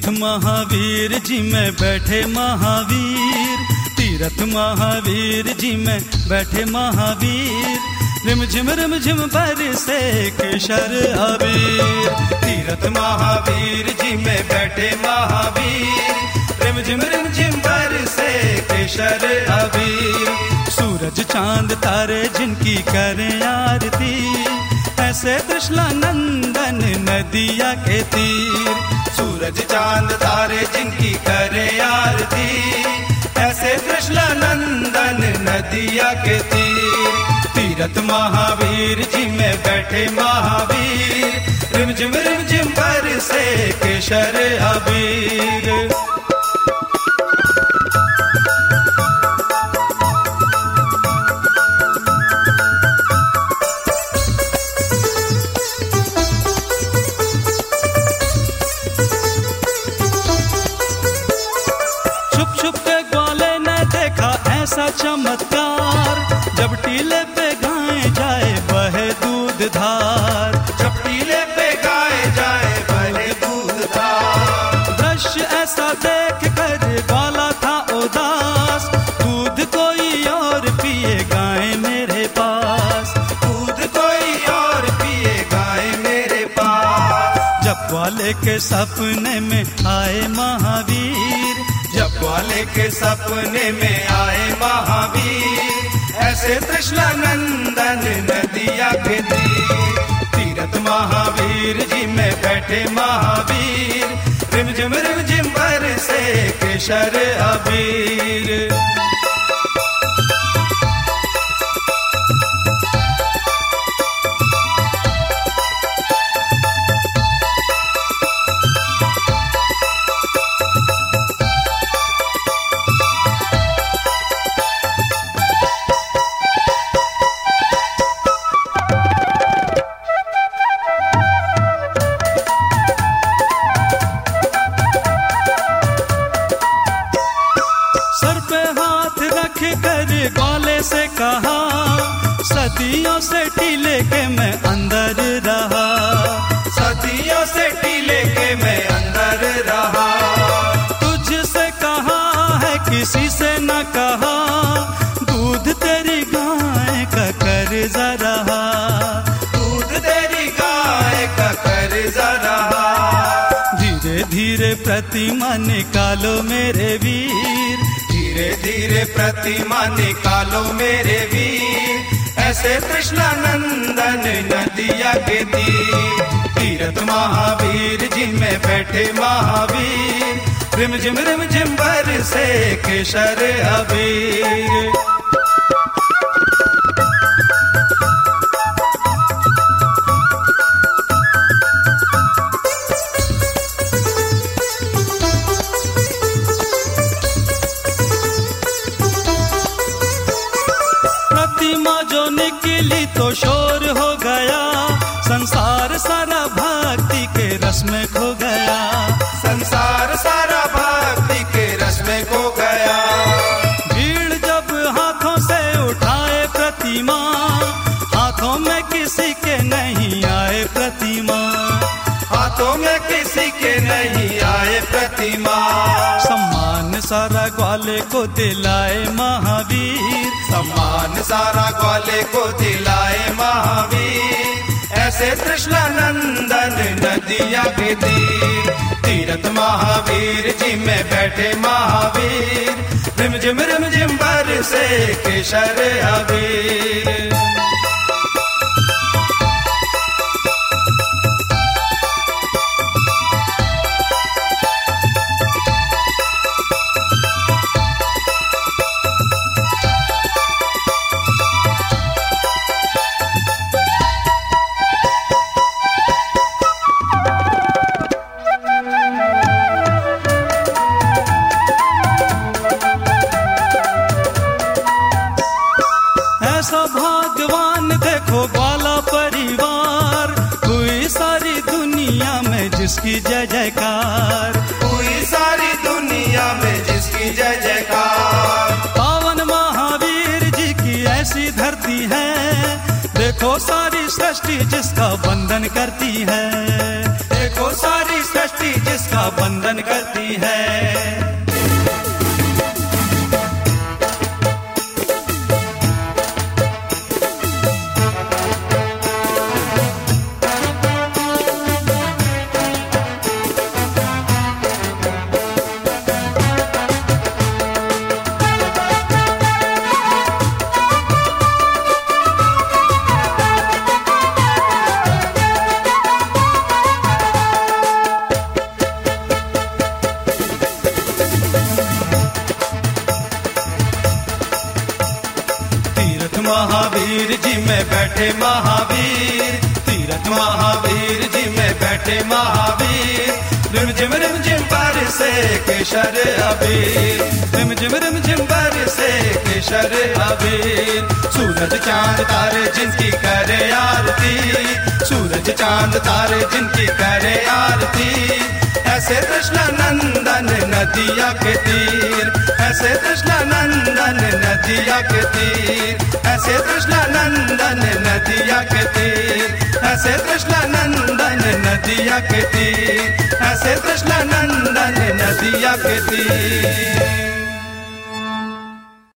महावीर जी में बैठे महावीर, तीरथ महावीर जी में बैठे महावीर, रिम झिम बरसे केशर अबीर। तीरथ महावीर जी में बैठे महावीर, रिम झिम बरसे केशर अबीर। सूरज चांद तारे जिनकी करें आरती, ऐसे त्रिशला नंदन नदिया के तीर। सूरज चांद तारे जिनकी करें आरती, ऐसे त्रिशला नंदन नदिया के तीर। तीरथ महावीर जी में बैठे महावीर, रिम झिम बरसे केशर अबीर। ऐसा चमत्कार, जब टीले पे गाए जाए बहे दूध धार। जब टीले पे गाए जाए बहे दूध धार। दृश्य ऐसा देख कर ग्वाला था उदास, दूध कोई और पिए गाए मेरे पास। दूध कोई और पिए गाए मेरे पास। जब ग्वाले के सपने में आए महावीर, जब ग्वाले के सपने में आए महावीर, ऐसे तृष्णा नंदन नदिया के तीर। तीरथ महावीर जी में बैठे महावीर, रिम झिम बरसे केशर अबीर। ग्वाले से कहा, सदियों से टीले के मैं अंदर रहा। सदियों से टीले के मैं अंदर रहा। तुझसे कहा है किसी से न कहा, दूध तेरी गाय का कर्जा रहा। दूध तेरी गाय का कर्जा रहा। धीरे धीरे प्रतिमा निकालो मेरे वीर, धीरे धीरे प्रतिमा निकालो मेरे वीर, ऐसे तृष्णा नंदन नदिया के तीर। तीरथ महावीर जी में बैठे महावीर, रिम झिम बरसे केशर अबीर। जो निकली तो शोर हो गया, संसार सारा भक्ति के रस में खो गया। संसार सारा भक्ति के रस में खो गया। भीड़ जब हाथों से उठाए प्रतिमा, हाथों में किसी के नहीं आए प्रतिमा। हाथों में किसी के नहीं आए प्रतिमा। सम्मान सारा ग्वाले को दिलाए महावीर, सम्मान सारा ग्वाले को दिलाए महावीर, ऐसे तृष्णा नंदन नदिया के तीर। तीरथ महावीर जी में बैठे महावीर, रिम झिम बरसे केशर अबीर। ऐसा भाग्यवान देखो ग्वाला परिवार, हुई सारी दुनिया में जिसकी जय जयकार। हुई सारी दुनिया में जिसकी जय जयकार। पावन महावीर जी की ऐसी धरती है, देखो सारी सृष्टि जिसका वंदन करती है। देखो सारी सृष्टि जिसका बंधन करती है। महावीर जी में बैठे महावीर, तीरथ महावीर जी में बैठे महावीर। रिमझिम बरसे केशर अबीर, रिमझिम बरसे केशर अबीर। सूरज चांद तारे जिनकी करे आरती, सूरज चांद तारे जिनकी करे आरती। ऐसे कृष्ण नंदन नदिया के तीर, ऐसे कृष्ण नंदन नदिया के तीर, ऐसे कृष्ण नंदन नदिया के तीर, ऐसे कृष्ण नंदन नदिया के तीर, ऐसे कृष्ण नंदन नदिया के तीर।